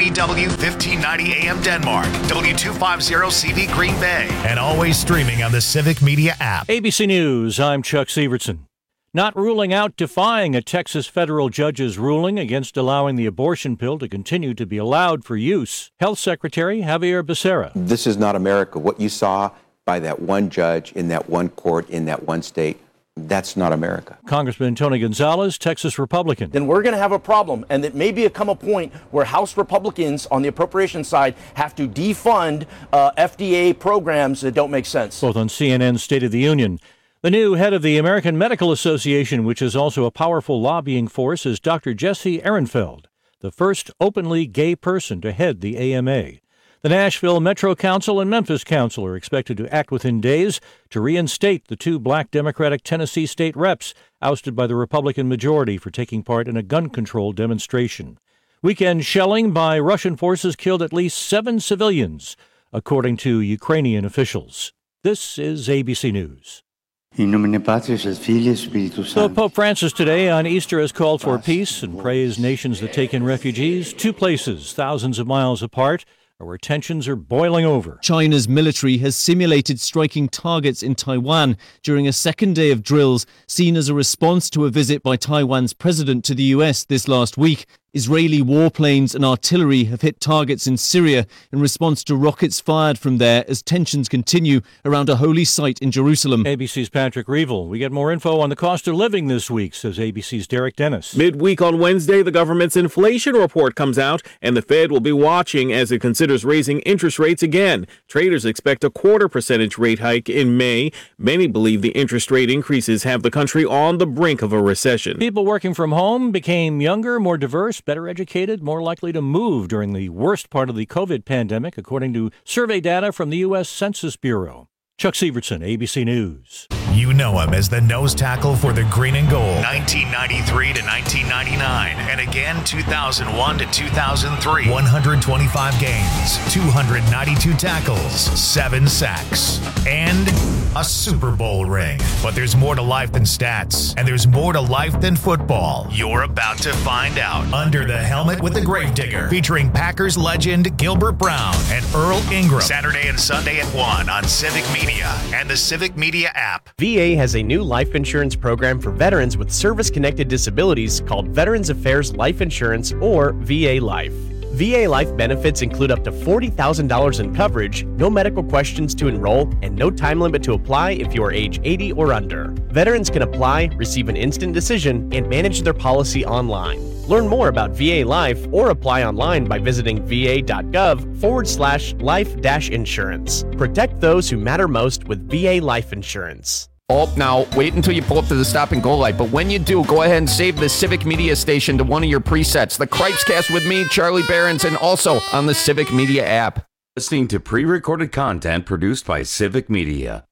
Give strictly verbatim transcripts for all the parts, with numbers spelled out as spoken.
B W fifteen ninety A M Denmark, W two fifty C V Green Bay, and always streaming on the Civic Media app. A B C News, I'm Chuck Severson. Not ruling out defying a Texas federal judge's ruling against allowing the abortion pill to continue to be allowed for use. Health Secretary Javier Becerra. This is not America. What you saw by that one judge in that one court in that one state, that's not America. Congressman Tony Gonzalez, Texas Republican. Then we're going to have a problem, and it may become a point where House Republicans on the appropriation side have to defund uh, F D A programs that don't make sense. Both on C N N's State of the Union. The new head of the American Medical Association, which is also a powerful lobbying force, is Doctor Jesse Ehrenfeld, the first openly gay person to head the A M A. The Nashville Metro Council and Memphis Council are expected to act within days to reinstate the two black Democratic Tennessee state reps ousted by the Republican majority for taking part in a gun control demonstration. Weekend shelling by Russian forces killed at least seven civilians, according to Ukrainian officials. This is A B C News. In nomine Patris et Filii et Spiritus So Sancti. Pope Francis today on Easter has called for peace and praised nations that take in refugees. Two places thousands of miles apart are where tensions are boiling over. China's military has simulated striking targets in Taiwan during a second day of drills, seen as a response to a visit by Taiwan's president to the U S this last week. Israeli warplanes and artillery have hit targets in Syria in response to rockets fired from there as tensions continue around a holy site in Jerusalem. A B C's Patrick Reevell. We get more info on the cost of living this week, says A B C's Derek Dennis. Midweek on Wednesday, the government's inflation report comes out, and the Fed will be watching as it considers raising interest rates again. Traders expect a quarter percentage rate hike in May. Many believe the interest rate increases have the country on the brink of a recession. People working from home became younger, more diverse, better educated, more likely to move during the worst part of the COVID pandemic, according to survey data from the U S Census Bureau. Chuck Severson, A B C News. You know him as the nose tackle for the Green and Gold, nineteen ninety-three to nineteen ninety-nine, and again two thousand one to two thousand three. one hundred twenty-five games, two hundred ninety-two tackles, seven sacks, and a Super Bowl ring. But there's more to life than stats, and there's more to life than football. You're about to find out. Under the Helmet with the Gravedigger, featuring Packers legend Gilbert Brown and Earl Ingram. Saturday and Sunday at one on Civic Media and the Civic Media app. V A has a new life insurance program for veterans with service-connected disabilities called Veterans Affairs Life Insurance, or V A Life. V A Life benefits include up to forty thousand dollars in coverage, no medical questions to enroll, and no time limit to apply if you are age eighty or under. Veterans can apply, receive an instant decision, and manage their policy online. Learn more about V A Life or apply online by visiting va.gov forward slash life dash insurance. Protect those who matter most with V A Life Insurance. Oh, now, wait until you pull up to the stop and go light. But when you do, go ahead and save the Civic Media station to one of your presets. The Cripescast with me, Charlie Behrens, and also on the Civic Media app. Listening to pre-recorded content produced by Civic Media.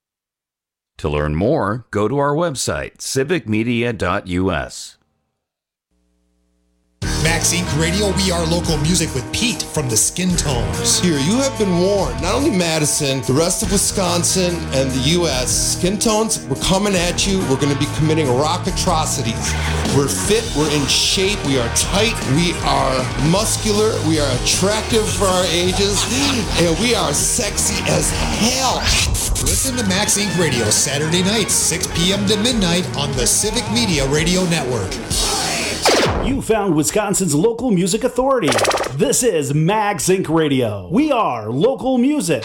To learn more, go to our website, civic media dot u s. Max Incorporated. Radio, we are local music with Pete from the Skin Tones. Here, you have been warned. Not only Madison, the rest of Wisconsin and the U S Skin Tones, we're coming at you. We're going to be committing rock atrocities. We're fit, we're in shape, we are tight, we are muscular, we are attractive for our ages, and we are sexy as hell. Listen to Max Incorporated Radio Saturday nights, six p.m. to midnight on the Civic Media Radio Network. You found Wisconsin's local music authority. This is Mag Sync Radio. We are local music.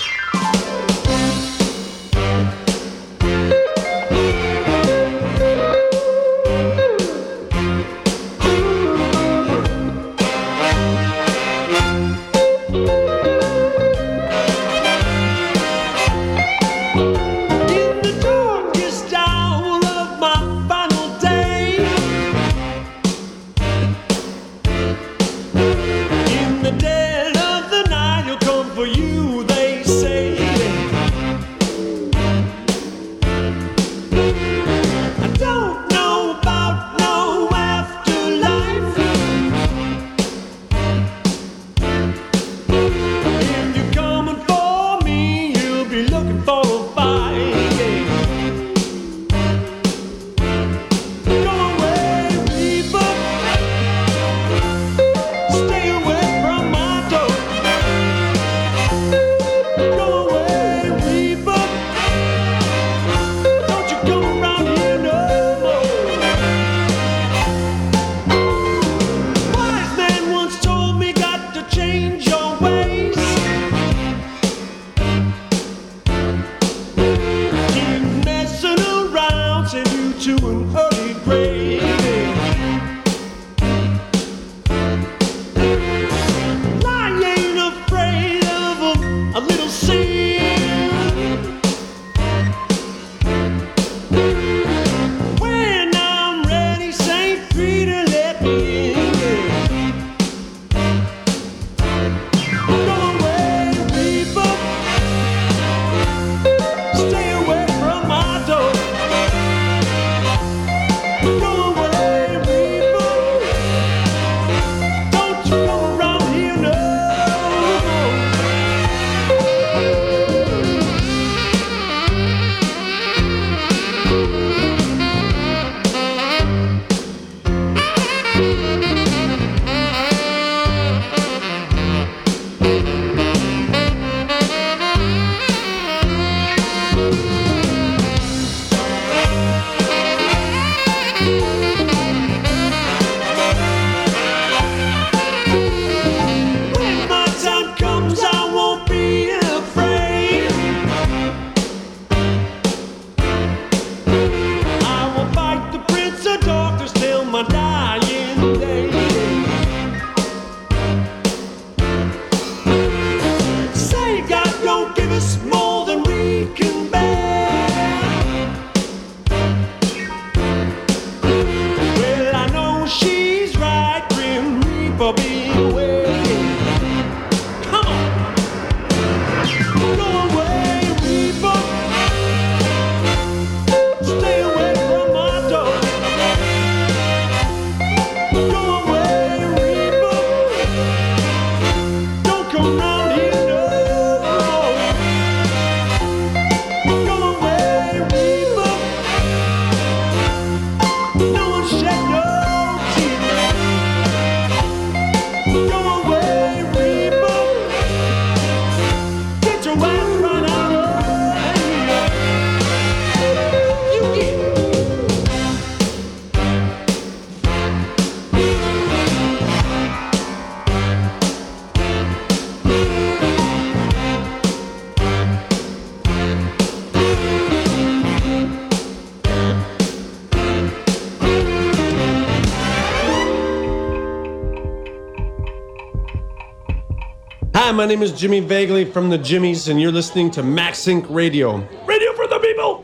Hi, my name is Jimmy Bagley from the Jimmies, and you're listening to MaxSync Radio. Radio for the people!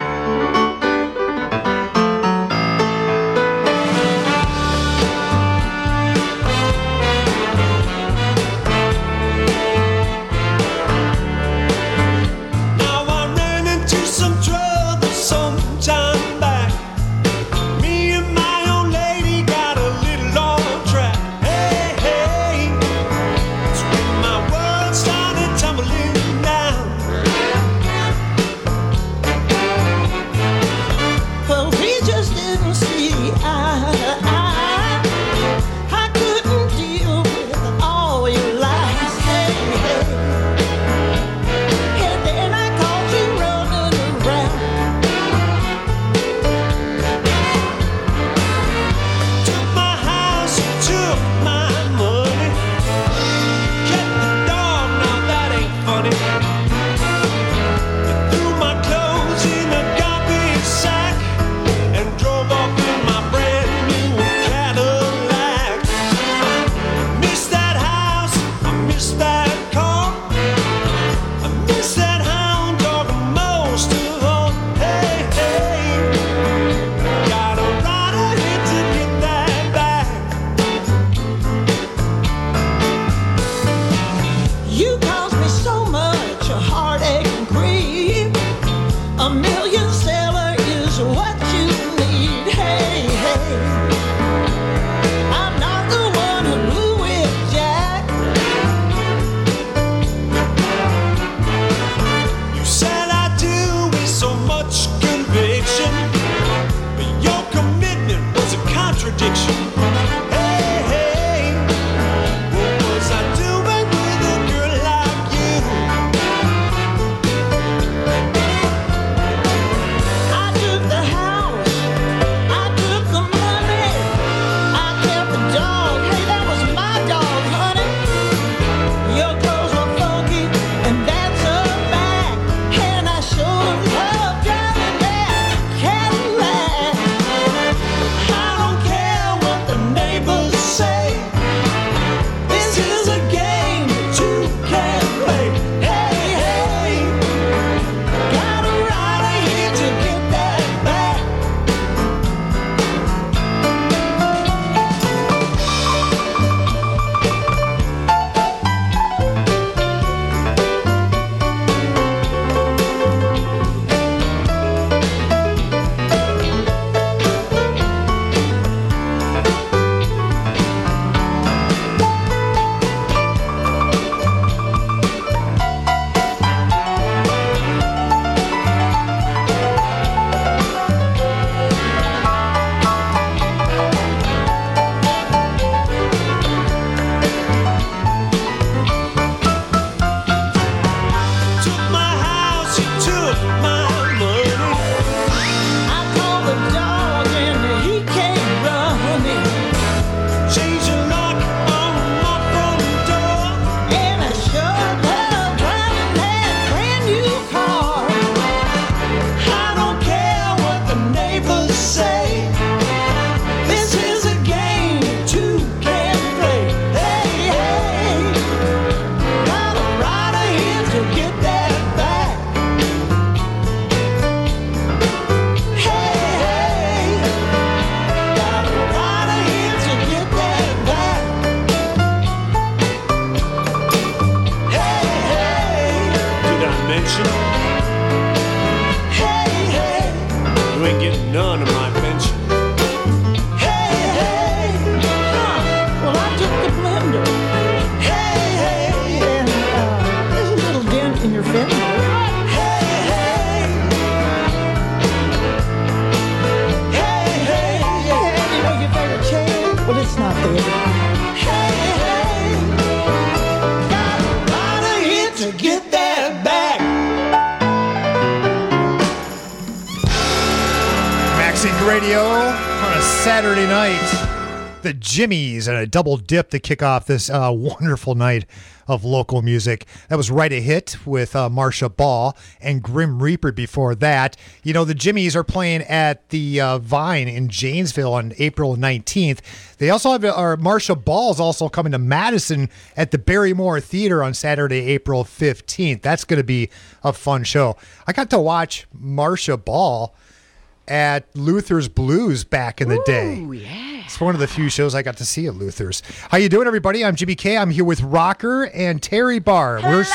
Radio on a Saturday night. The Jimmies and a double dip to kick off this uh, wonderful night of local music. That was Right a Hit with uh, Marsha Ball and Grim Reaper before that. You know, the Jimmies are playing at the uh, Vine in Janesville on April nineteenth. They also have, our Marsha Ball is also coming to Madison at the Barrymore Theater on Saturday, April fifteenth. That's going to be a fun show. I got to watch Marsha Ball at Luther's Blues back in the Ooh, day. Yeah. It's one of the few shows I got to see at Luther's. How you doing, everybody? I'm Jimmy K. I'm here with Rocker and Terry Barr. Hello. We're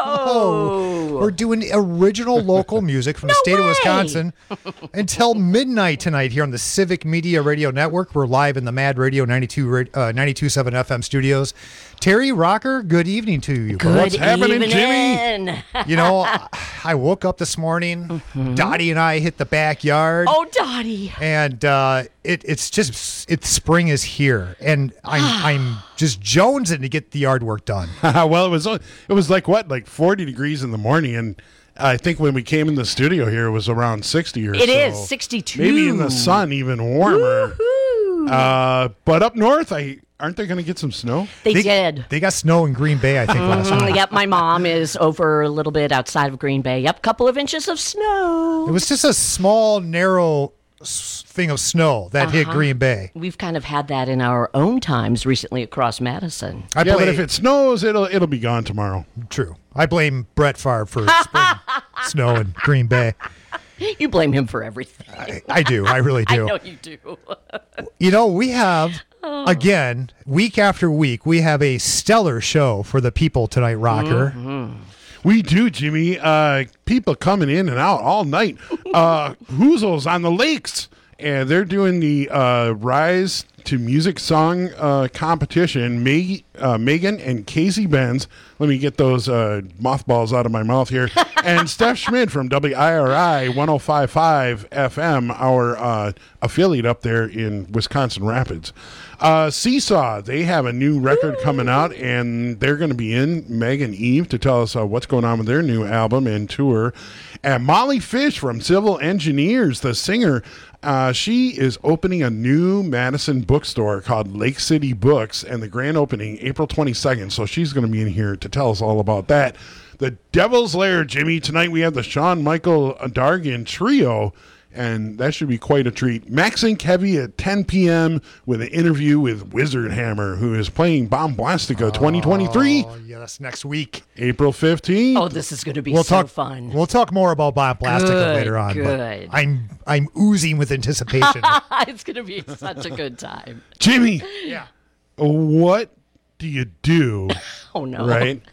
so, we're doing original local music from No the state way. of Wisconsin until midnight tonight here on the Civic Media Radio Network. We're live in the Mad Radio ninety-two point seven F M studios. Terry, Rocker, good evening to you. Good What's happening, evening. Jimmy? You know, I woke up this morning. Mm-hmm. Dottie and I hit the backyard. Oh, Dottie. And uh, it, it's just, it's spring is here. And I'm I'm just jonesing to get the yard work done. Well, it was it was like, what, like forty degrees in the morning. And I think when we came in the studio here, it was around sixty or so. It is sixty-two. Maybe in the sun, even warmer. Uh, but up north, I aren't they going to get some snow? They, they did. They got snow in Green Bay, I think, last Mm, night. Yep, my mom is over a little bit outside of Green Bay. Yep, couple of inches of snow. It was just a small, narrow s- thing of snow that hit Uh-huh. Green Bay. We've kind of had that in our own times recently across Madison. I yeah, play- but if it snows, it'll it'll be gone tomorrow. True. I blame Brett Favre for spring snow in Green Bay. You blame him for everything. I, I do. I really do. I know you do. You know, we have, again, week after week, we have a stellar show for the people tonight, Rocker. Mm-hmm. We do, Jimmy. Uh, people coming in and out all night. Uh, Hoozles on the Lakes, and they're doing the uh, Rise to Music Song uh, competition. Meg, uh, Megan and Casey Benz. Let me get those uh, mothballs out of my mouth here. And Steph Schmidt from W I R I one oh five point five F M, our uh, affiliate up there in Wisconsin Rapids. Uh, Seesaw, they have a new record coming out, and they're going to be in, Meg and Eve, to tell us uh, what's going on with their new album and tour. And Molly Fish from Civil Engineers, the singer, uh, she is opening a new Madison bookstore called Lake City Books, and the grand opening April twenty-second. So she's going to be in here to tell us all about that. The Devil's Lair, Jimmy. Tonight we have the Shawn Michael Dargan Trio, and that should be quite a treat. Max Inc Heavy at ten p.m. with an interview with Wizard Hammer, who is playing Bombastica twenty twenty-three. Oh, yeah, that's next week. April fifteenth. Oh, this is going to be We'll so talk, fun. We'll talk more about Bombastica Good, later on. but good. I'm I'm oozing with anticipation. It's going to be such a good time. Jimmy, yeah. What do you do? Oh, no. Right?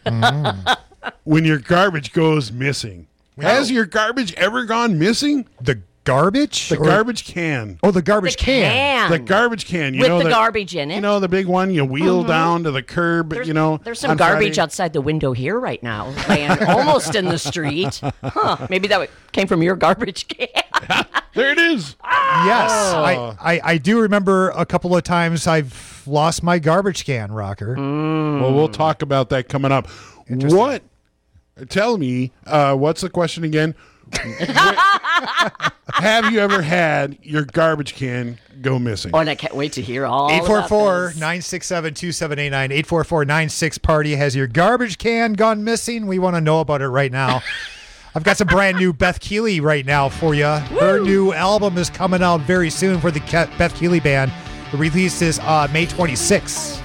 When your garbage goes missing. Has your garbage ever gone missing? The garbage? The Or- garbage can. Oh, the garbage The can. can. The garbage can. You With know the garbage in it. You know, the big one you wheel Mhm. down to the curb, There's, you know. there's some on garbage Friday. outside the window here right now, laying almost in the street. Huh? Maybe that came from your garbage can. There it is. Yes, Oh. I, I, I do remember a couple of times I've lost my garbage can, Rocker. Well, we'll talk about that coming up. What? Tell me, uh, what's the question again? Have you ever had your garbage can go missing? Oh, and I can't wait to hear all eight four about four, this. nine six seven, two seven eight nine, eight four four, nine six party. Has your garbage can gone missing? We want to know about it right now. I've got some brand new Beth Keeley right now for you. Her new album is coming out very soon for the Ke- Beth Keeley Band. The release is uh, May twenty-sixth.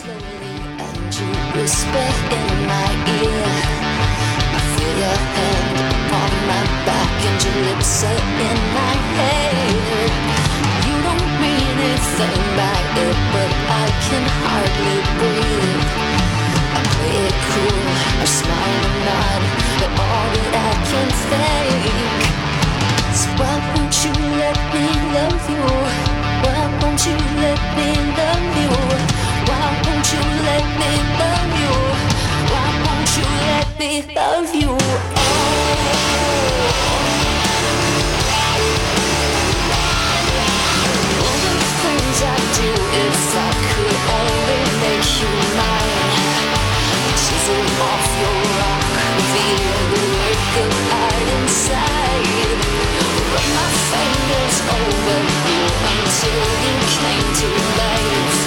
Whisper in my ear, I feel your hand upon my back and your lips say in my head. You don't mean anything by it, but I can hardly breathe. I play it cool, I smile and nod, but all that I can think is, why won't you let me love you? Why won't you let me love you? Why won't you let me love you? Why won't you let me love you? Oh. All the things I do, if I could only make you mine. Chisel off your rock, reveal the work of art inside. Run my fingers over you until you came to life.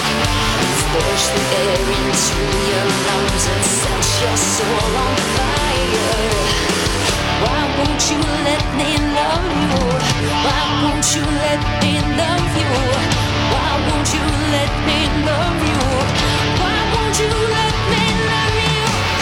push the air into your lungs and set your soul on fire. Why won't you let me love you? Why won't you let me love you? Why won't you let me love you? Why won't you let me love you?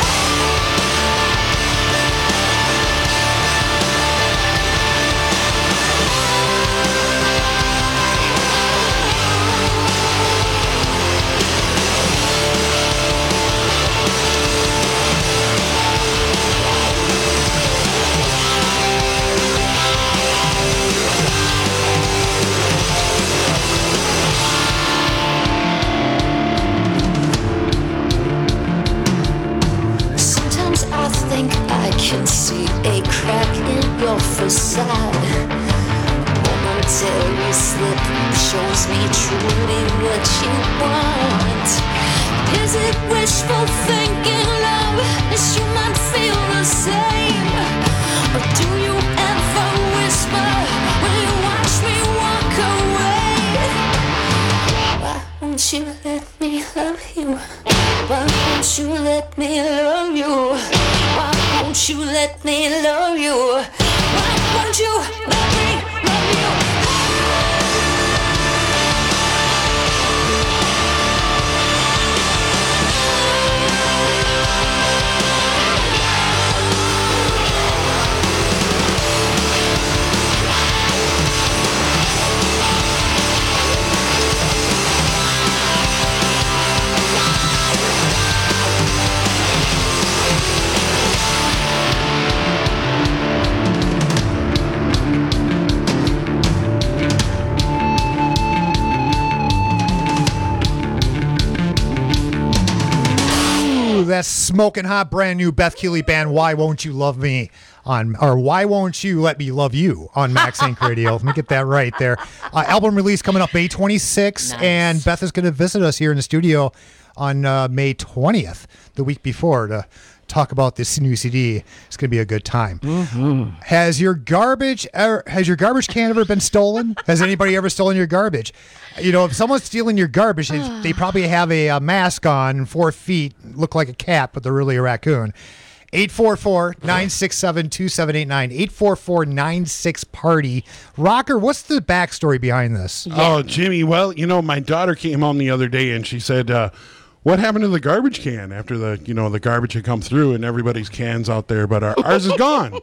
Sometimes I think I can see a crack in your facade. Momentary slip shows me truly what you want. Is it wishful thinking, love? Is you might feel the same? Or do you ever whisper when you watch me walk away? Why won't you let me love you? Why won't you let me love you? Why won't you let me love you? Why won't you let me love you? That's smoking hot, brand new Beth Keeley Band. Why Won't You Love Me on, or Why Won't You Let Me Love You on Max Inc Radio. Let me get that right there. Uh, album release coming up May twenty-sixth, nice. And Beth is going to visit us here in the studio on uh, May twentieth, the week before, to talk about this new C D. It's going to be a good time. Mm-hmm. Has your garbage ever, has your garbage can ever been stolen? Has anybody ever stolen your garbage? You know, if someone's stealing your garbage, they, they probably have a, a mask on, four feet, look like a cat, but they're really a raccoon. eight four four, nine six seven, two seven eight nine, eight four four, nine six party. Rocker, what's the backstory behind this? Yeah. Oh, Jimmy, well, you know, my daughter came home the other day and she said, uh, what happened to the garbage can after the, you know, the garbage had come through and everybody's can's out there, but our, ours is gone.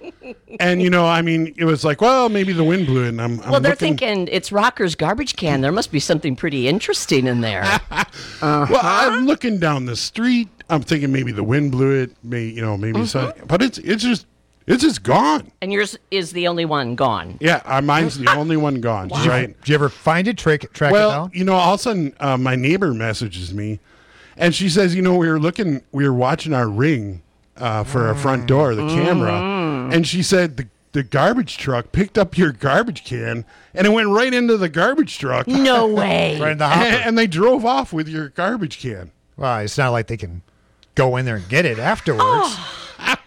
And, you know, I mean, it was like, well, maybe the wind blew it. And I'm, I'm well, they're looking... thinking it's Rocker's garbage can. There must be something pretty interesting in there. uh-huh. Well, I'm looking down the street. I'm thinking maybe the wind blew it. May, you know, maybe mm-hmm. so, but it's it's just it's just gone. And yours is the only one gone. Yeah, uh, mine's the only one gone. Wow. Right? Did you ever find it? Track track well, it down? You know, all of a sudden, uh, my neighbor messages me. And she says, you know, we were looking, we were watching our Ring uh, for mm. our front door, the mm. camera. And she said the, the garbage truck picked up your garbage can and it went right into the garbage truck. No way. Right in the hopper. And, and they drove off with your garbage can. Well, it's not like they can go in there and get it afterwards. Oh.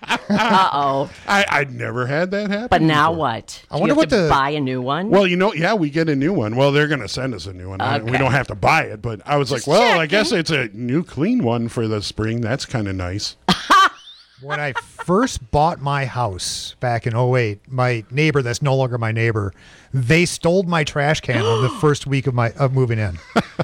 Uh-oh. I, I'd never had that happen. But now before. what? Do I wonder you have what to the... buy a new one? Well, you know, yeah, we get a new one. Well, they're going to send us a new one. Okay. We don't have to buy it. But I was Just like, well, checking. I guess it's a new clean one for the spring. That's kind of nice. When I first bought my house back in oh eight, my neighbor that's no longer my neighbor, they stole my trash can on the first week of my of moving in.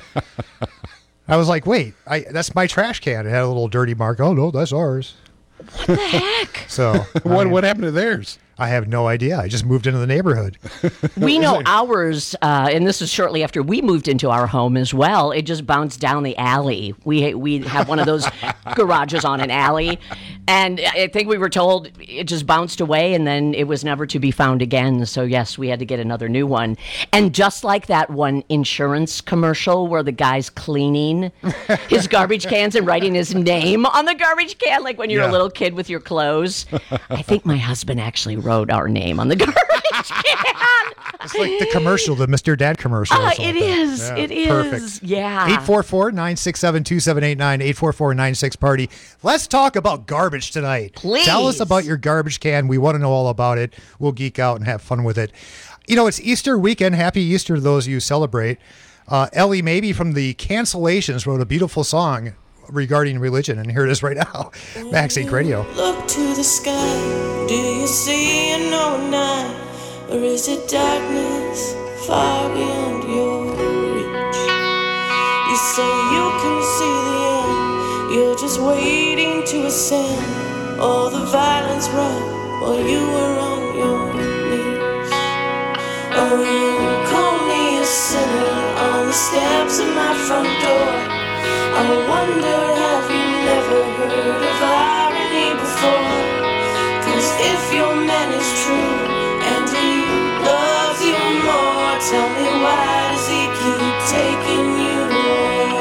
I was like, wait, I, that's my trash can. It had a little dirty mark. Oh, no, that's ours. What the heck? So what I mean, what happened to theirs? I have no idea. I just moved into the neighborhood. We know ours, uh, and this is shortly after we moved into our home as well. It just bounced down the alley. We we have one of those garages on an alley, and I think we were told it just bounced away, and then it was never to be found again. So yes, we had to get another new one. And just like that one insurance commercial where the guy's cleaning his garbage cans and writing his name on the garbage can, like when you're Yeah. a little kid with your clothes. I think my husband actually wrote our name on the garbage can. It's like the commercial, the Mister Dad commercial. Uh, or it something. is. Yeah, It is. Perfect. Yeah. eight four four, nine six seven, two seven eight nine, eight four four, nine six party. Let's talk about garbage tonight. Please. Tell us about your garbage can. We want to know all about it. We'll geek out and have fun with it. You know, it's Easter weekend. Happy Easter to those of you who celebrate. Uh, Ellie Maybe from the Cancellations wrote a beautiful song regarding religion, and here it is right now. Max Inc Radio. Look to the sky, do you see an old night, or is it darkness far beyond your reach? You say you can see the end, you're just waiting to ascend, all the violence wrought while you were on your knees. Oh, you call me a sinner on the steps of my front door. I wonder, have you never heard of irony before? Cause if your man is true and he loves you more, tell me why does he keep taking you to war?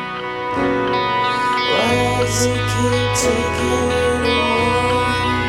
Why does he keep taking you to war?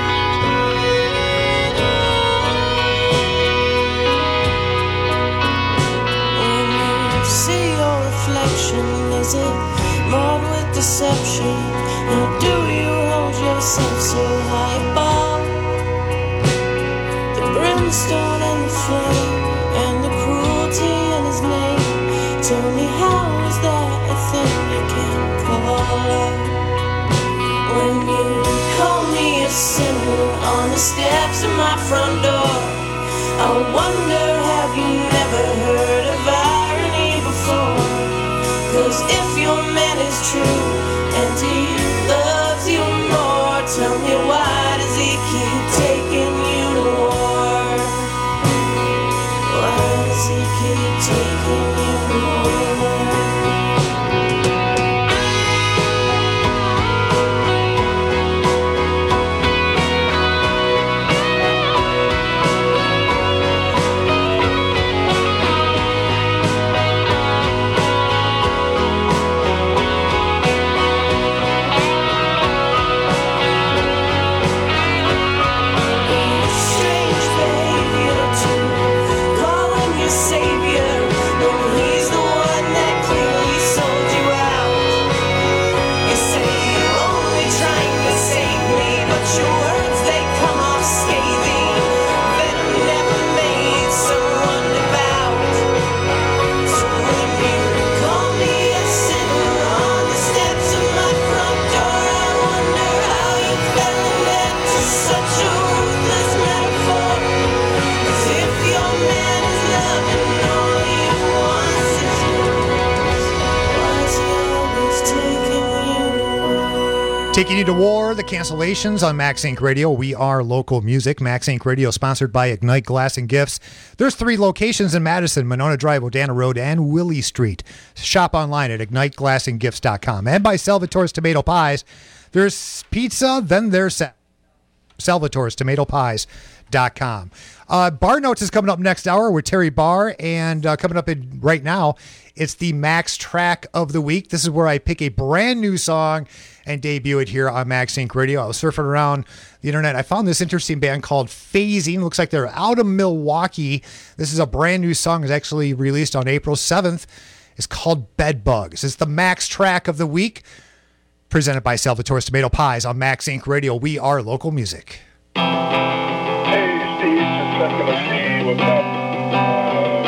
When you see your reflection, is it marred with deception? Now do you hold yourself so high above the brimstone and the flame and the cruelty in his name? Tell me, how is that a thing you can call love? When you call me a sinner on the steps of my front door, I wonder, have you never heard of irony before? Cause if your man is true and he loves you more, tell me, why does he keep taking you to war? Why does he keep taking you to war? Taking you to war, the Cancellations on Max Inc Radio. We are local music. Max Inc Radio sponsored by Ignite Glass and Gifts. There's three locations in Madison: Monona Drive, Odana Road, and Willie Street. Shop online at ignite glass and gifts dot com. And by Salvatore's Tomato Pies. There's pizza, then there's sa- Salvatore's Tomato Pies dot com. Uh, Bar Notes is coming up next hour with Terry Barr, and uh, coming up in right now, it's the Max Track of the Week. This is where I pick a brand new song and debut it here on Max Inc Radio. I was surfing around the internet. I found this interesting band called Phasing. Looks like they're out of Milwaukee. This is a brand new song. It's actually released on April seventh. It's called Bedbugs. It's the Max Track of the Week, presented by Salvatore's Tomato Pies on Max Inc Radio. We are local music. Hey, Steve, just checking to see what's up. Uh,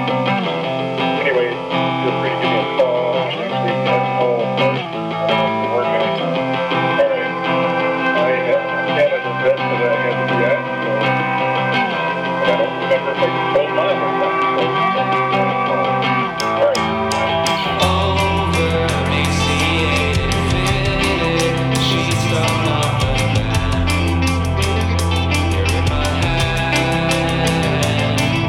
anyway, feel free to give me a call next week. That's all. Uh, we're working. All right. I have Canada best that I had to be at, so I don't remember if I can hold mine or not. So, all right. Over,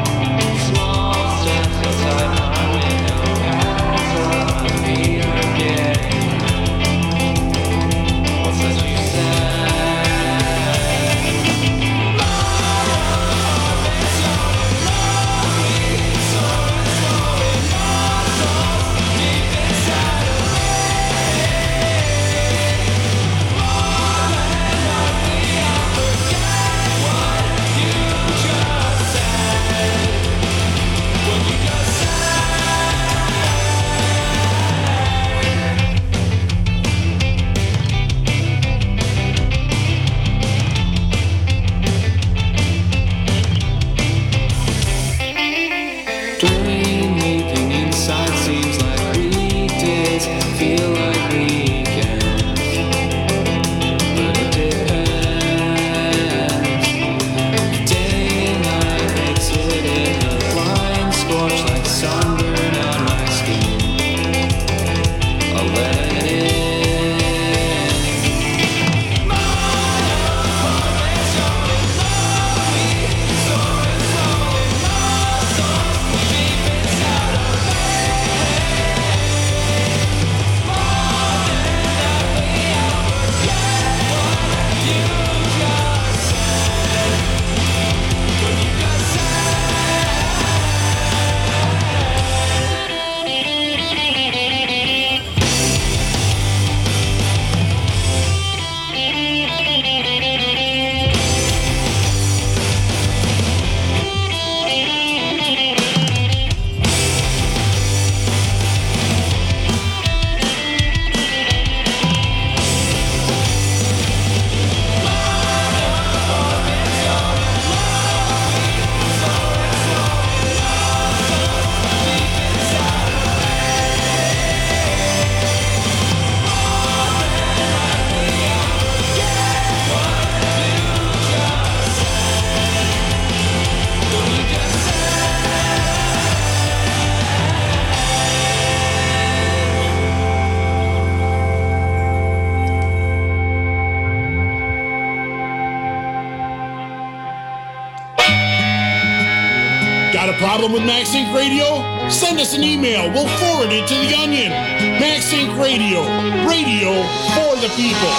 Got a problem with MaxInc Radio? Send us an email. We'll forward it to the Onion. MaxInc Radio. Radio for the people.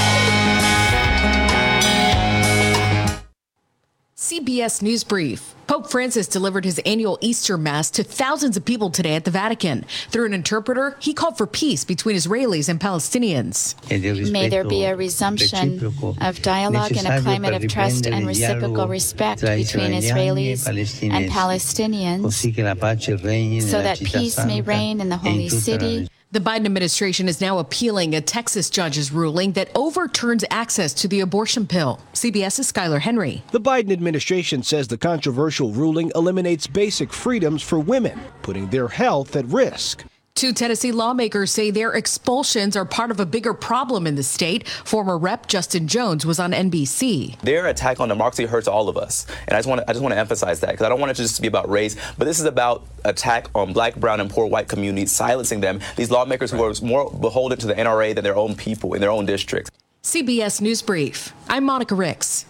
C B S News Brief. Pope Francis delivered his annual Easter Mass to thousands of people today at the Vatican. Through an interpreter, he called for peace between Israelis and Palestinians. May there be a resumption of dialogue and a climate of trust and reciprocal respect between Israelis and Palestinians so that peace may reign in the Holy City. The Biden administration is now appealing a Texas judge's ruling that overturns access to the abortion pill. CBS's Skylar Henry. The Biden administration says the controversial ruling eliminates basic freedoms for women, putting their health at risk. Two Tennessee lawmakers say their expulsions are part of a bigger problem in the state. Former Representative Justin Jones was on N B C. Their attack on democracy hurts all of us, and I just want to I just want to emphasize that because I don't want it to just be about race, but this is about attack on black, brown, and poor white communities, silencing them. These lawmakers who are more beholden to the N R A than their own people in their own districts. C B S News Brief. I'm Monica Ricks.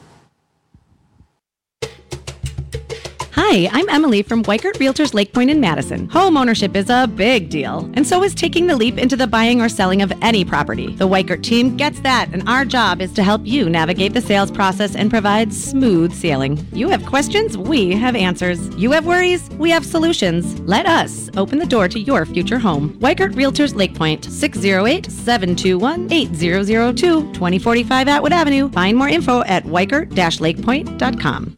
Hi, I'm Emily from Weikert Realtors Lake Point in Madison. Home ownership is a big deal, and so is taking the leap into the buying or selling of any property. The Weikert team gets that, and our job is to help you navigate the sales process and provide smooth sailing. You have questions, we have answers. You have worries, we have solutions. Let us open the door to your future home. Weikert Realtors Lake Point, six oh eight, seven two one, eight zero zero two, twenty forty-five Atwood Avenue. Find more info at weikert dash lake point dot com.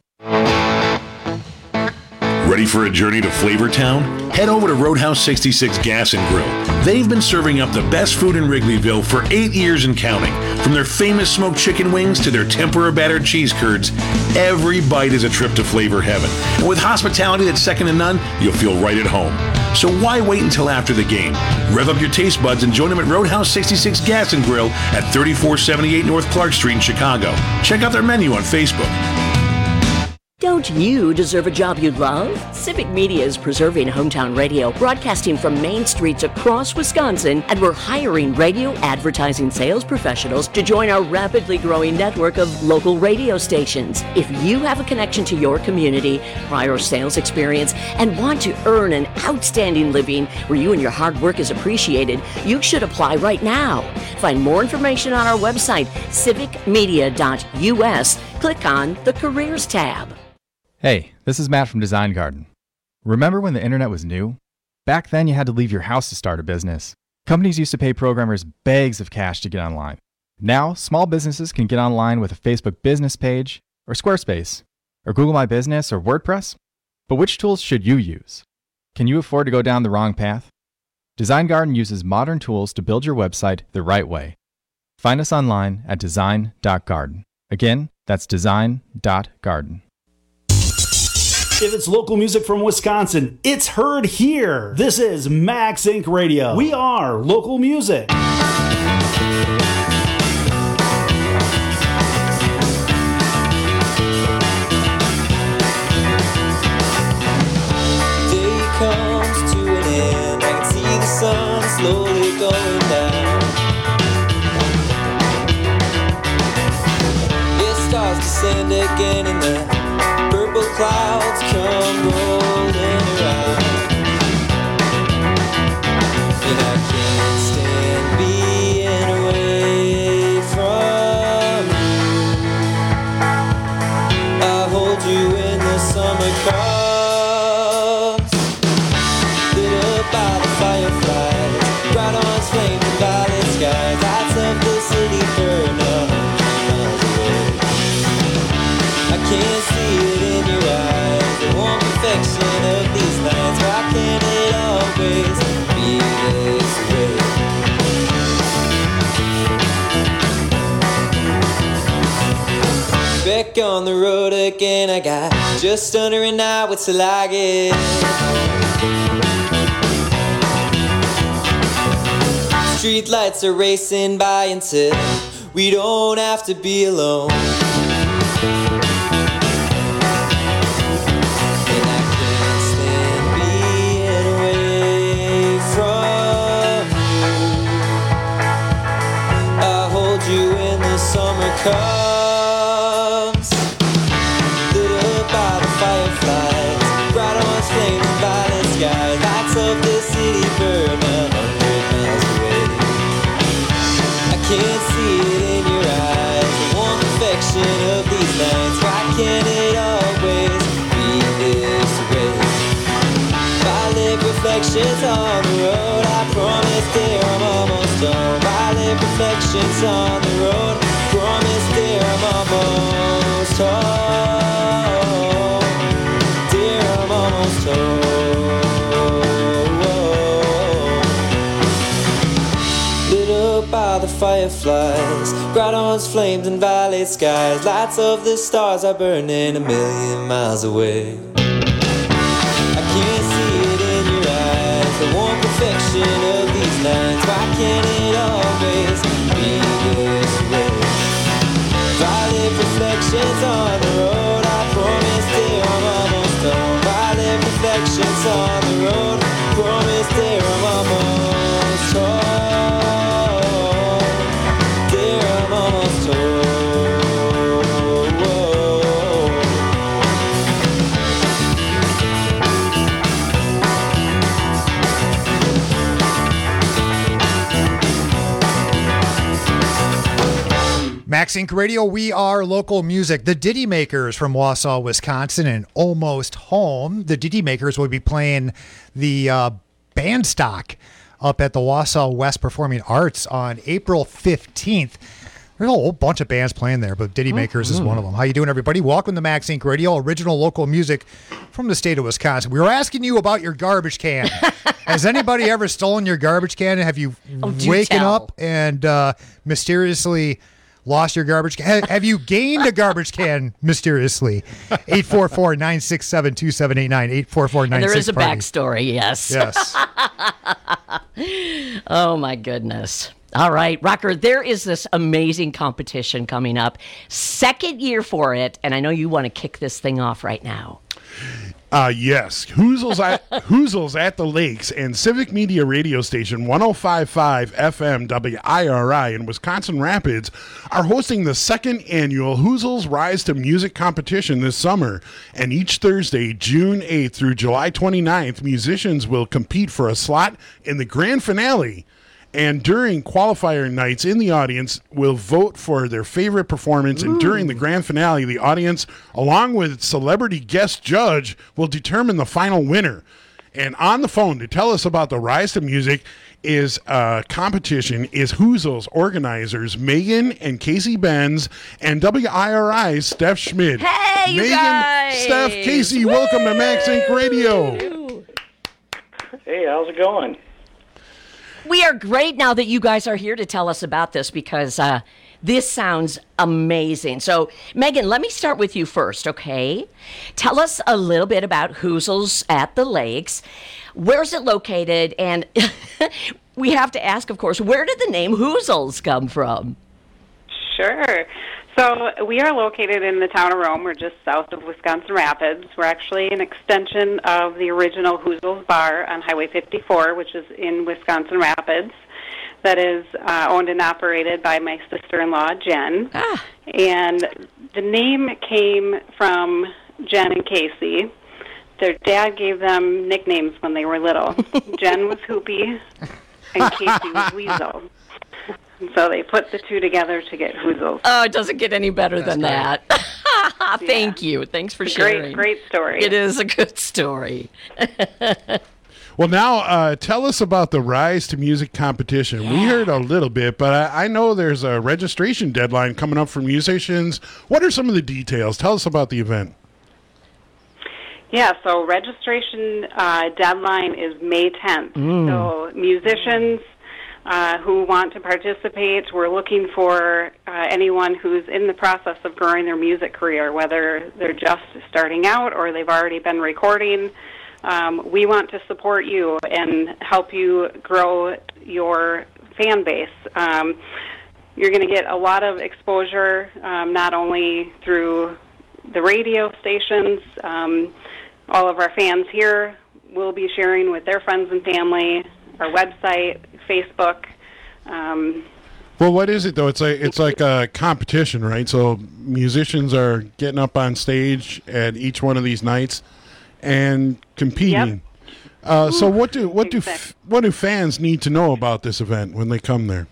Ready for a journey to Flavortown? Head over to Roadhouse sixty-six Gas and Grill. They've been serving up the best food in Wrigleyville for eight years and counting. From their famous smoked chicken wings to their tempura battered cheese curds, every bite is a trip to flavor heaven. And with hospitality that's second to none, you'll feel right at home. So why wait until after the game? Rev up your taste buds and join them at Roadhouse sixty-six Gas and Grill at thirty-four seventy-eight North Clark Street in Chicago. Check out their menu on Facebook. Don't you deserve a job you love? Civic Media is preserving hometown radio, broadcasting from main streets across Wisconsin, and we're hiring radio advertising sales professionals to join our rapidly growing network of local radio stations. If you have a connection to your community, prior sales experience, and want to earn an outstanding living where you and your hard work is appreciated, you should apply right now. Find more information on our website, civic media dot U S. Click on the Careers tab. Hey, this is Matt from Design Garden. Remember when the internet was new? Back then you had to leave your house to start a business. Companies used to pay programmers bags of cash to get online. Now, small businesses can get online with a Facebook business page, or Squarespace, or Google My Business, or WordPress. But which tools should you use? Can you afford to go down the wrong path? Design Garden uses modern tools to build your website the right way. Find us online at design dot garden. Again, that's design dot garden. If it's local music from Wisconsin, it's heard here. This is MaxInc Radio. We are local music. Day comes to an end. I can see the sun slowly going down. It starts to descend again in the purple clouds come rolling around, and I can't stand being away from you. I hold you when the summer comes, lit up by the fireflies, bright orange flames and violet skies, lights up the city burn up miles away. I can't see it in your eyes, the warm perfection of these nights. Why can't it always be this way? Back on the road again, I got just under an hour till I get. Street lights are racing by until we don't have to be alone. Summer comes, lit up by the fireflies, bright on reflections on the road. I promise, dear, I'm almost home. Violet reflections on the road. Promise, dear, I'm almost home. Dear, I'm almost home. Lit up by the fireflies, grottoes, flames, and violet skies. Lights of the stars are burning a million miles away. I can't see it in your eyes, the warm perfection of these nights. Why can't it always be this way? Violet reflections on the road. I promise, dear, I'm almost home. Violet reflections on the road. Promise, dear, I'm almost home. Dear, I'm almost home. Max Inc Radio, we are local music. The Ditty Makers from Wausau, Wisconsin, and Almost Home. The Ditty Makers will be playing the uh, Bandstock up at the Wausau West Performing Arts on April fifteenth. There's a whole bunch of bands playing there, but Ditty Makers is one of them. How you doing, everybody? Welcome to Max Inc Radio, original local music from the state of Wisconsin. We were asking you about your garbage can. Has anybody ever stolen your garbage can? Have you Oh, do waken tell. up and uh, mysteriously lost your garbage can? Have you gained a garbage can mysteriously? eight four four, nine six seven, two seven eight nine, eight four four, nine And six there is a party. backstory, yes. Yes. Oh, my goodness. All right, Rocker, there is this amazing competition coming up. Second year for it, and I know you want to kick this thing off right now. Uh, yes, Hoozles at Hoozles at the Lakes and Civic Media radio station one oh five point five F M W I R I in Wisconsin Rapids are hosting the second annual Hoozles Rise to Music competition this summer. And each Thursday, June eighth through July twenty-ninth, musicians will compete for a slot in the grand finale. And during qualifier nights, in the audience will vote for their favorite performance. And during the grand finale, the audience, along with celebrity guest judge, will determine the final winner. And on the phone to tell us about the Rise to Music is uh, competition is Hoozles organizers Megan and Casey Benz and W I R I's Steph Schmidt. Hey, you Megan, guys! Steph, Casey, welcome to Max Inc Radio. Hey, how's it going? We are great now that you guys are here to tell us about this because uh, this sounds amazing. So, Megan, let me start with you first, okay? Tell us a little bit about Hoozles at the Lakes. Where's it located? And we have to ask, of course, where did the name Hoozles come from? Sure. So we are located in the town of Rome. We're just south of Wisconsin Rapids. We're actually an extension of the original Hoozles Bar on Highway fifty-four, which is in Wisconsin Rapids. That is uh, owned and operated by my sister-in-law, Jen. Ah. And the name came from Jen and Casey. Their dad gave them nicknames when they were little. Jen was Hoopy, and Casey was Weasel. So they put the two together to get Hoozles. Oh, it doesn't get any better That's than great. that. Thank you. Thanks for It's a sharing. Great, great story. It is a good story. Well, now uh, tell us about the Rise to Music competition. We heard a little bit, but I, I know there's a registration deadline coming up for musicians. What are some of the details? Tell us about the event. Yeah, so registration uh, deadline is May tenth. Mm. So musicians uh, who want to participate, we're looking for uh, anyone who's in the process of growing their music career, whether they're just starting out or they've already been recording. Um, we want to support you and help you grow your fan base. Um, you're going to get a lot of exposure, um, not only through the radio stations. Um, all of our fans here will be sharing with their friends and family, our website, Facebook. Um, Well, what is it though? It's like it's like a competition, right? So musicians are getting up on stage at each one of these nights and competing. Uh, so what do what do f- what do fans need to know about this event when they come there?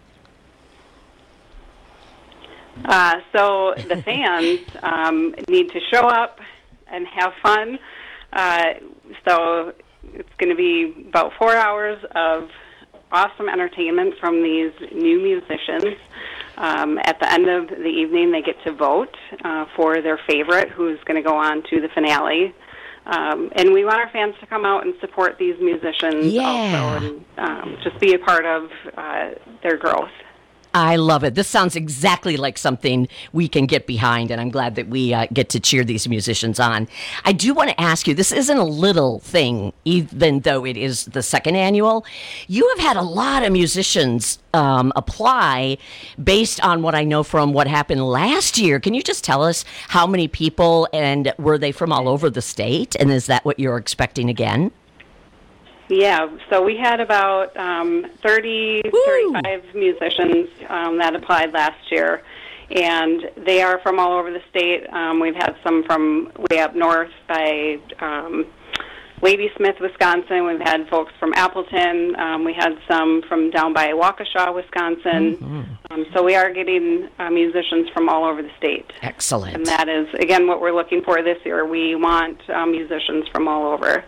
Uh, so the fans um, need to show up and have fun. Uh, so it's going to be about four hours of awesome entertainment from these new musicians. Um, at the end of the evening, they get to vote uh, for their favorite, who's going to go on to the finale. Um, and we want our fans to come out and support these musicians Yeah. also, and um, just be a part of uh, their growth. I love it. This sounds exactly like something we can get behind, and I'm glad that we uh, get to cheer these musicians on. I do want to ask you, this isn't a little thing, even though it is the second annual. You have had a lot of musicians um, apply based on what I know from what happened last year. Can you just tell us how many people, and were they from all over the state, and is that what you're expecting again? Yeah, so we had about um, thirty, thirty-five musicians um, that applied last year, and they are from all over the state. Um, we've had some from way up north by um, Ladysmith, Wisconsin. We've had folks from Appleton. Um, we had some from down by Waukesha, Wisconsin. Mm-hmm. Um, so we are getting uh, musicians from all over the state. Excellent. And that is, again, what we're looking for this year. We want uh, musicians from all over.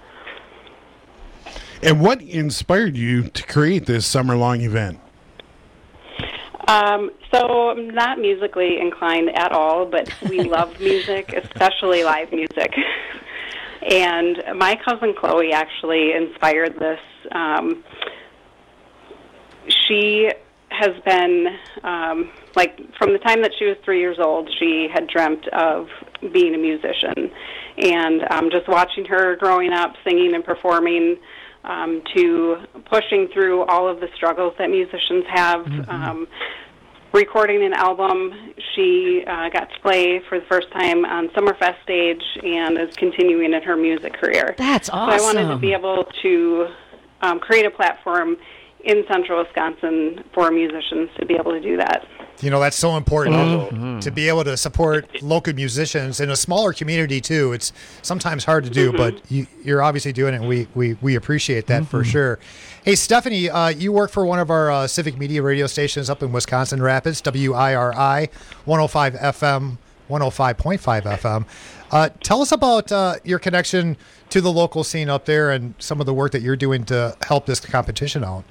And what inspired you to create this summer-long event? Um, so I'm not musically inclined at all, but we love music, especially live music. And my cousin Chloe actually inspired this. Um, she has been, um, like, from the time that she was three years old, she had dreamt of being a musician. And um, just watching her growing up, singing and performing, Um, to pushing through all of the struggles that musicians have. Mm-hmm. Um, recording an album, she uh, got to play for the first time on Summerfest stage and is continuing in her music career. That's awesome. So I wanted to be able to um, create a platform in central Wisconsin for musicians to be able to do that. You know, that's so important Mm-hmm. to be able to support local musicians in a smaller community, too. It's sometimes hard to do, Mm-hmm. but you, you're obviously doing it, and we, we, we appreciate that for sure. Hey, Stephanie, uh, you work for one of our uh, civic media radio stations up in Wisconsin Rapids, W I R I, one oh five F M, one oh five point five F M. Uh, tell us about uh, your connection to the local scene up there and some of the work that you're doing to help this competition out.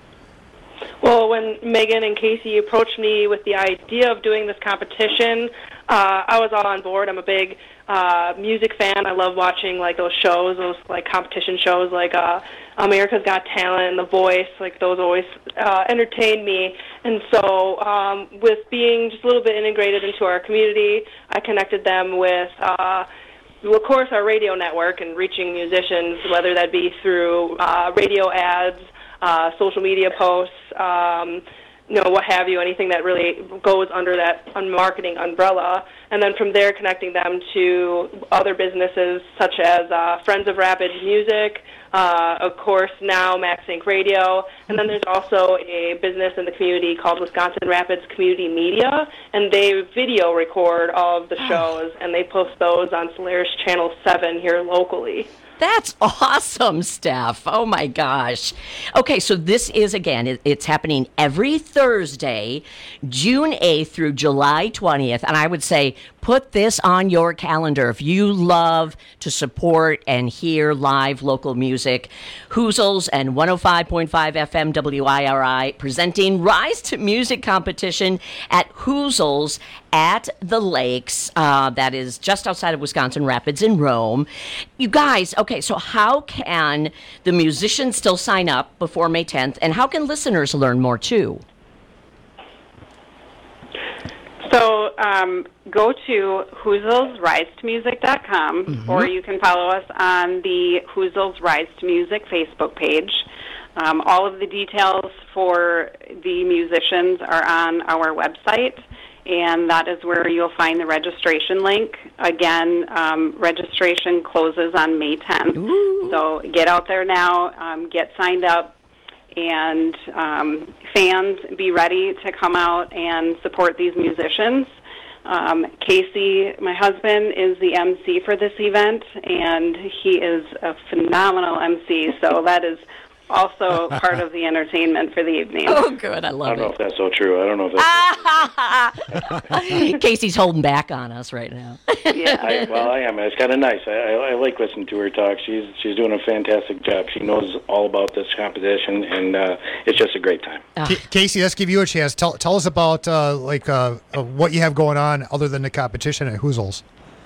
Well, when Megan and Casey approached me with the idea of doing this competition, uh, I was all on board. I'm a big uh, music fan. I love watching like those shows, those like competition shows, like uh, America's Got Talent and The Voice. Like those always uh, entertain me. And so, um, with being just a little bit integrated into our community, I connected them with. Uh, Well, of course, our radio network and reaching musicians, whether that be through uh, radio ads, uh, social media posts, um, you know, what have you, anything that really goes under that marketing umbrella. And then from there, connecting them to other businesses such as uh, Friends of Rapids Music, uh, of course, now MaxSync Radio. And then there's also a business in the community called Wisconsin Rapids Community Media, and they video record all of the shows, and they post those on Solaris Channel seven here locally. That's awesome, Steph. Oh, my gosh. Okay, so this is, again, it, it's happening every Thursday, June eighth through July twentieth. And I would say put this on your calendar. If you love to support and hear live local music, Hoozles and one oh five point five F M W I R I presenting Rise to Music competition at Hoozles at the Lakes. Uh, that is just outside of Wisconsin Rapids in Rome. You guys, okay, so how can the musicians still sign up before May tenth, and how can listeners learn more too? So um, go to hoozles rise to music dot com, Mm-hmm. or you can follow us on the Hoozles Rise to Music Facebook page. Um, all of the details for the musicians are on our website, and that is where you'll find the registration link. Again, um, registration closes on May tenth. Ooh. So get out there now, um, get signed up, and um, fans, be ready to come out and support these musicians. Um, Casey, my husband, is the M C for this event, and he is a phenomenal M C, so that is also part of the entertainment for the evening. Oh, good. I I love don't know it. if that's so true. I don't know if that's Casey's holding back on us right now. Yeah. I, well, I am. It's kind of nice. I, I, I like listening to her talk. She's she's doing a fantastic job. She knows all about this competition, and uh, it's just a great time. K- Casey, let's give you a chance. Tell tell us about uh, like uh, uh, what you have going on other than the competition at Hoozles.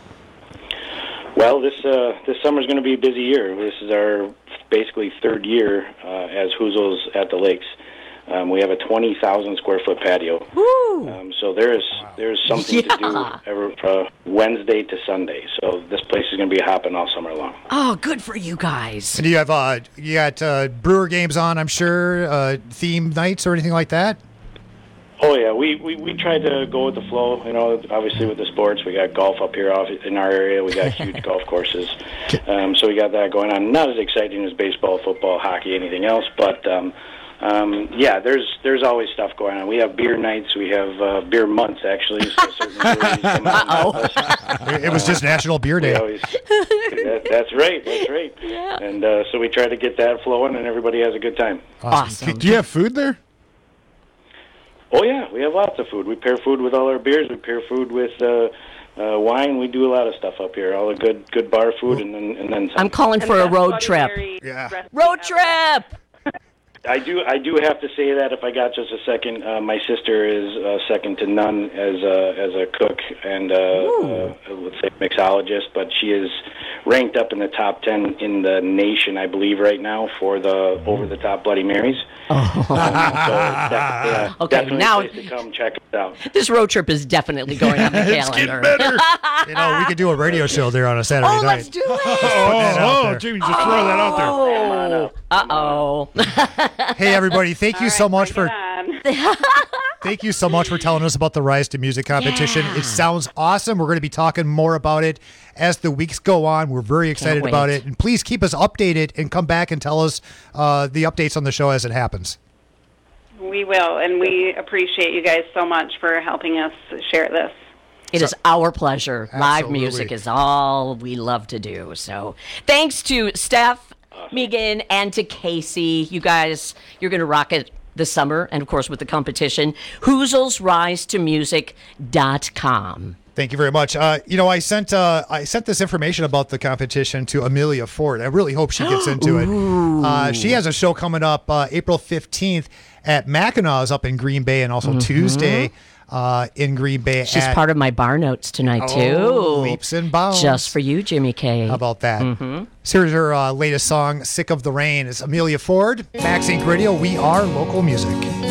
Well, this uh, this summer's going to be a busy year. This is our basically third year uh, as Hoozles at the Lakes. Um, we have a twenty thousand square foot patio. Um, so there's there's something Yeah. to do every, uh, Wednesday to Sunday. So this place is going to be hopping all summer long. Oh, good for you guys. And do you have uh, you got uh, Brewer games on? I'm sure uh, theme nights or anything like that. Oh yeah, we, we, we try to go with the flow. You know, obviously with the sports, we got golf up here off in our area. We got huge golf courses, um, so we got that going on. Not as exciting as baseball, football, hockey, anything else, but um, um, yeah, there's there's always stuff going on. We have beer nights. We have uh, beer months actually. So certain breweries come out and help us. It was just National Beer We Day. always, that, that's right, that's right. Yeah. And uh, so we try to get that flowing, and everybody has a good time. Awesome. Do you have food there? Oh yeah, we have lots of food. We pair food with all our beers. We pair food with uh, uh, wine. We do a lot of stuff up here. All the good good bar food, and then and then some. I'm calling for a road trip. Yeah. Road trip. I do I do have to say that if I got just a second, uh, my sister is uh, second to none as a as a cook and uh, uh, let's say mixologist, but she is ranked up in the top ten in the nation, I believe, right now for the over the top Bloody Marys. Oh. Um, so definitely, uh, Okay, definitely now- a place to come check us out. This road trip is definitely going on the It's calendar. getting better. You know, we could do a radio show there on a Saturday Oh, night. let's do it. that out Oh, there. Jimmy, just throw that out there. Oh. Uh-oh. Hey, everybody! Thank you so much for Um, thank you so much for telling us about the Rise to Music competition. Yeah. It sounds awesome. We're going to be talking more about it as the weeks go on. We're very excited wait. about it, and please keep us updated and come back and tell us uh, the updates on the show as it happens. we will, and we appreciate you guys so much for helping us share this. It is our pleasure. Live Absolutely. music is all we love to do. So thanks to Steph, Megan, and to Casey. You guys, you're going to rock it this summer, and of course with the competition. Hoozles Rise to Music dot com. Thank you very much. Uh, you know, I sent uh, I sent this information about the competition to Amelia Ford. I really hope she gets into it. Uh, she has a show coming up uh, April fifteenth at Mackinaw's up in Green Bay, and also Mm-hmm. Tuesday uh, in Green Bay. She's at, part of my bar notes tonight, too. Oh, leaps and bounds. Just for you, Jimmy K. How about that? Mm-hmm. So here's her uh, latest song, Sick of the Rain. It's Amelia Ford, Max Inc Radio. We are local music.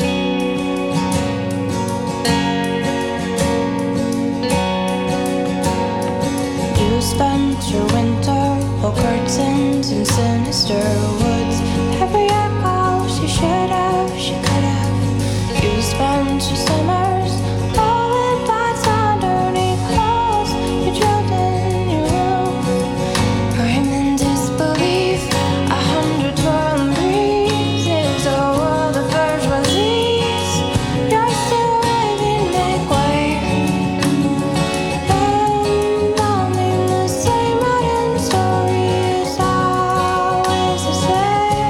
You spent your winter all curtains in sinister woods. Every house you should have, she could have. You spent your summers all in dots underneath halls. You drilled in your room. I'm in disbelief. A hundred twirling breezes, a world of bourgeoisies. You're still waiting, make way. And only the same modern story is always the same.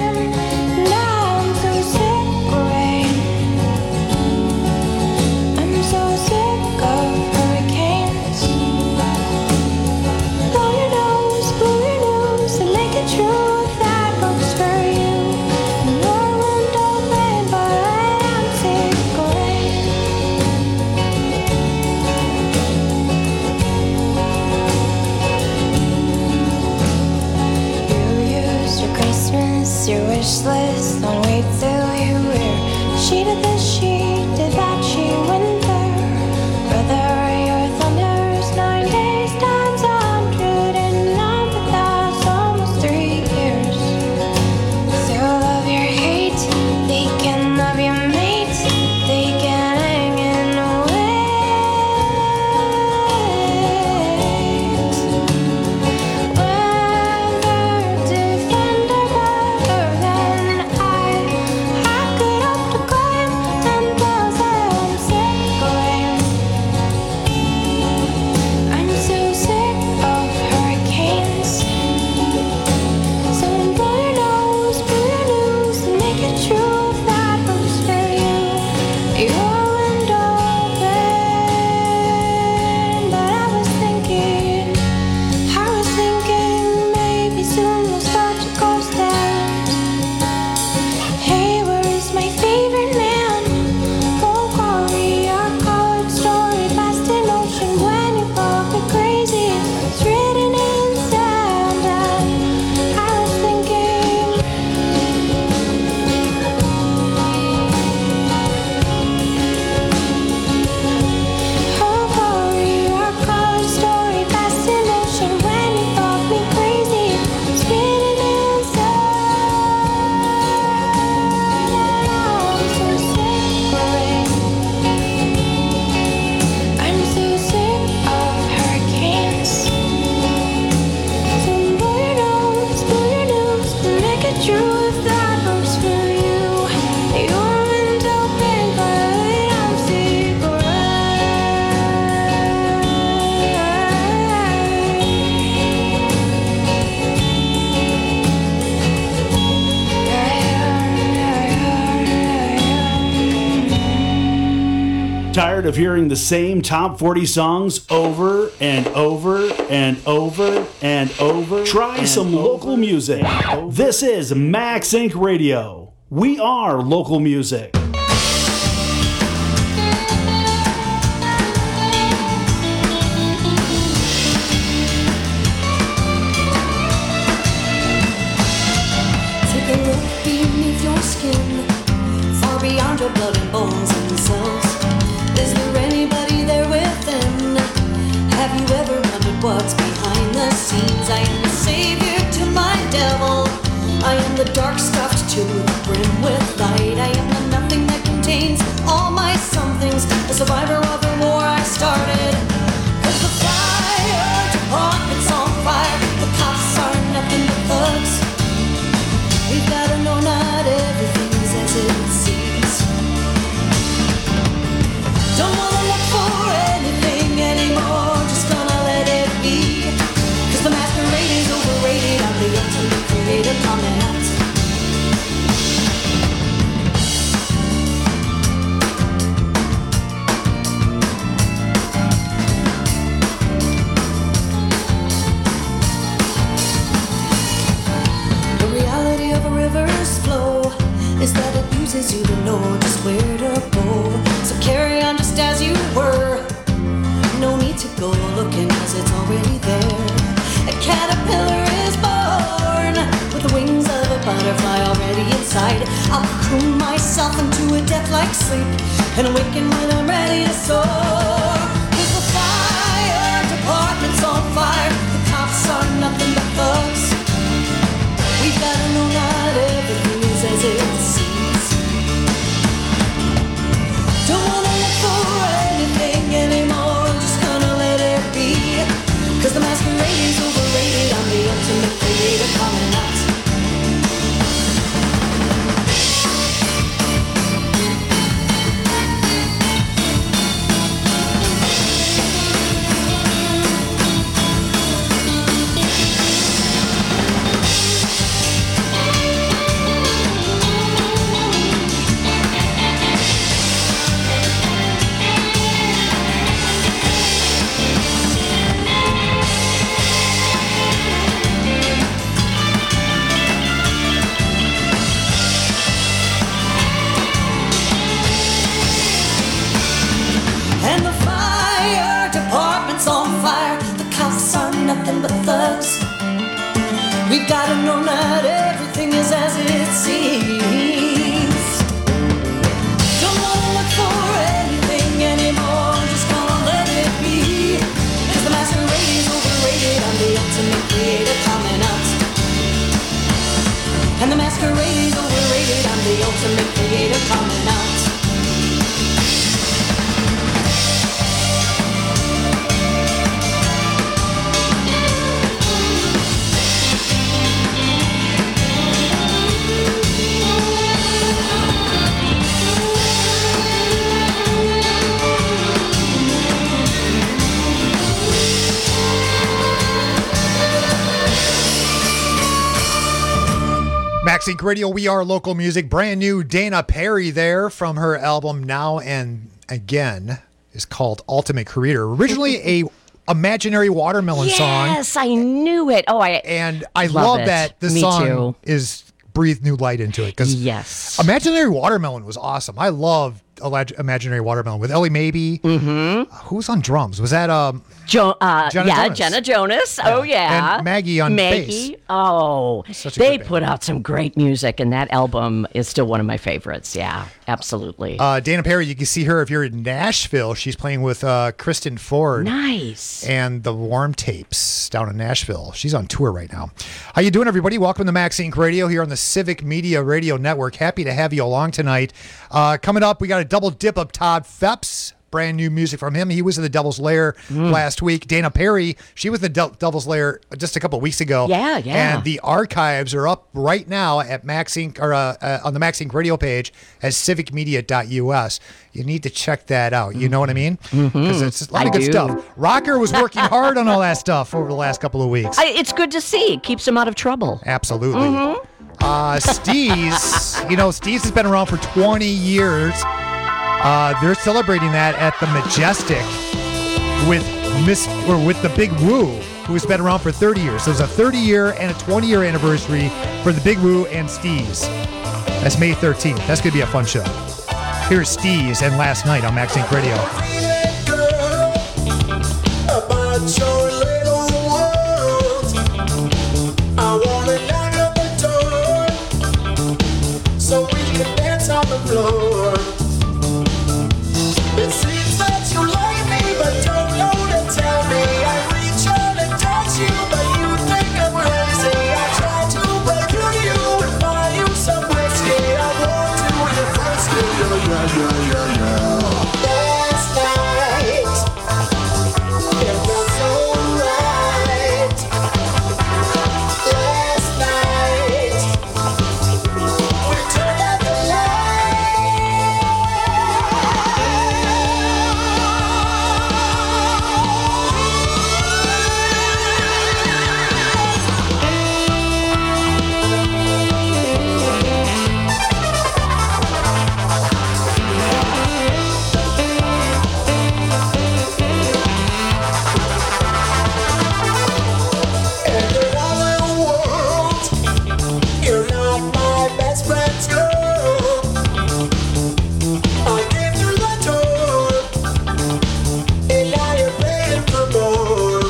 Tired of hearing the same top forty songs over and over and over and over? Try and some over local music. This is Max Inc Radio. We are local music. Beyond your blood and bones and cells, is there anybody there within? Have you ever wondered what's behind the scenes? I am the savior to my devil. I am the dark stuffed to the brim with light. I am the nothing that contains all my somethings, a survivor of the war I started. 'Cause the fire department's on fire, the cops are nothing but thugs. We've gotta know not everything's as it seems. Don't wanna look for anything anymore, just gonna let it be. 'Cause the masquerade is overrated, I'm the ultimate creative comment. The reality of a river's flow is that it uses you to know just where to go. So carry on just as you were. No need to go looking, cause it's already there. A caterpillar is born with the wings of a butterfly already inside. I'll cocoon myself into a death-like sleep and awaken when I'm ready to soar. 'Cause the fire department's on fire, the cops are nothing but thugs. We've gotta know not everything is as it seems. Don't wanna look for anything anymore, just gonna let it be. 'Cause the masquerade is overrated, I'm the ultimate creator coming out. And the fire department's on fire, the cops are nothing but thugs. We've gotta know not everything is as it seems. Don't wanna look for anything anymore, just gonna let it be. 'Cause the masquerade is overrated, I'm the ultimate creator coming out. And the masquerade is overrated, I'm the ultimate creator coming out. Max Inc Radio, we are local music. Brand new Dana Perry there from her album Now and Again is called Ultimate Creator. Originally a Imaginary Watermelon yes, song. Yes, I knew it. Oh, I and I love, love it. that the Me song too. is breathed new light into it. Because yes, Imaginary Watermelon was awesome. I love Imaginary Watermelon with Ellie Maybe. Mm-hmm. Who's on drums? Was that um? Jo- uh, Jenna yeah, Jonas. Jenna Jonas. Oh, yeah. And Maggie on Maggie. bass. Oh, Such a they good put out some great music, and that album is still one of my favorites. Yeah, absolutely. Uh, Dana Perry, you can see her if you're in Nashville. She's playing with uh, Kristen Ford. Nice. And the Warm Tapes down in Nashville. She's on tour right now. How you doing, everybody? Welcome to Max Inc Radio here on the Civic Media Radio Network. Happy to have you along tonight. Uh, coming up, we got a double dip of Todd Phepps. Brand new music from him. He was in the Devil's Lair mm. last week. Dana Perry, she was in the De- Devil's Lair just a couple of weeks ago. Yeah, yeah. And the archives are up right now at Max Inc or uh, uh, on the Max Inc Radio page at civic media dot U S. You need to check that out. You know what I mean? Because mm-hmm. it's a lot I of good do. stuff. Rocker was working hard on all that stuff over the last couple of weeks. I, it's good to see. It keeps him out of trouble. Absolutely. Mm-hmm. Uh, Steez, you know, Steez has been around for twenty years. Uh, they're celebrating that at the Majestic with Miss or with the Big Woo, who's been around for thirty years. So it's a thirty year and a twenty year anniversary for the Big Woo and Steez. That's May thirteenth. That's going to be a fun show. Here's Steez and Last Night on Max Inc Radio. About your little world, I wanna knock on the door so we can dance on the floor. It seems that you like me, but don't know to tell me. I reach out and touch you, but you think I'm crazy. I try to break you and buy you some whiskey. I want to impress you, yeah, yeah, yeah, yeah, yeah. Last night, it was so right. Last night, we turned out the you're not my best friend's girl. I came through the door, and now you're paying for more.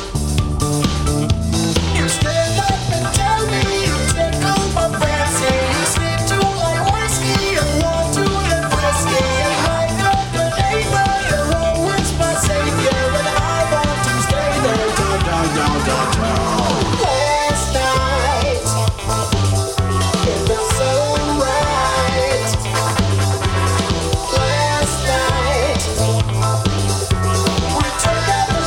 You stand up and tell me you tickle my fancy. You seem to like whiskey and want to impress me. And like a good neighbor, you're always my savior, and I want to stay there. Down, down, down, down, down. Last night, it felt so right. Last night, we turned out the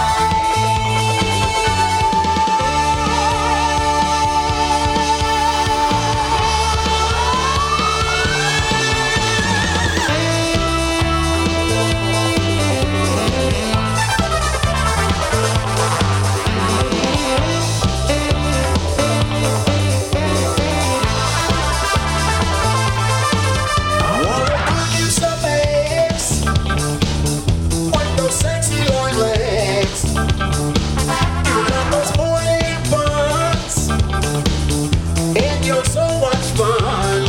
I wanna cook you some eggs with those sexy long legs. You got those morning buns, and you're so much fun.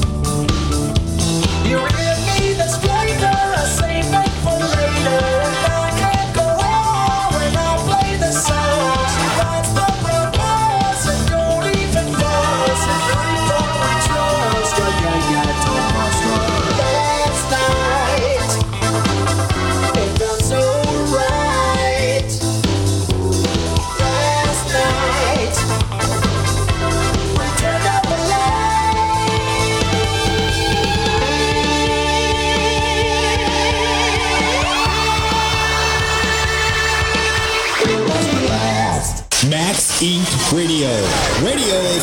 You give me this flavor, I save it for later. And I can't go on when I play the songs. You got the purpose and don't even fuss. And we don't we trust. Yeah, yeah, yeah, don't trust us. Last night, it felt so right. Last night, we turned out the light. It was the last. Max Incorporated. Radio. Radio is.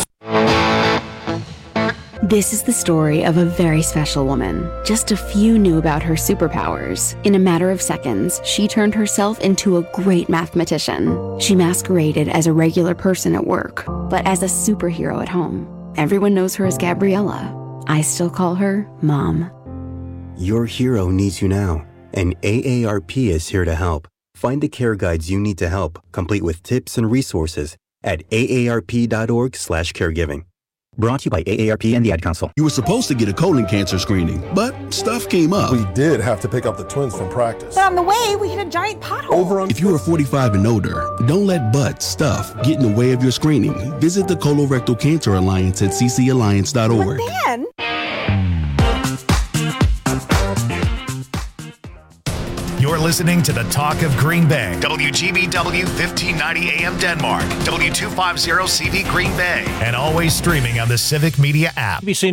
This is the story of a very special woman. Just a few knew about her superpowers. In a matter of seconds, she turned herself into a great mathematician. She masqueraded as a regular person at work, but as a superhero at home. Everyone knows her as Gabriella. I still call her Mom. Your hero needs you now, and A A R P is here to help. Find the care guides you need to help, complete with tips and resources at A A R P dot org slash caregiving. Brought to you by A A R P and the Ad Council. You were supposed to get a colon cancer screening, but stuff came up. We did have to pick up the twins from practice. But on the way, we hit a giant pothole. Over on. If you are forty-five and older, don't let butt stuff get in the way of your screening. Visit the Colorectal Cancer Alliance at c c alliance dot org. But then... You're listening to the Talk of Green Bay. W G B W fifteen ninety A M Denmark. W two fifty C V Green Bay. And always streaming on the Civic Media app.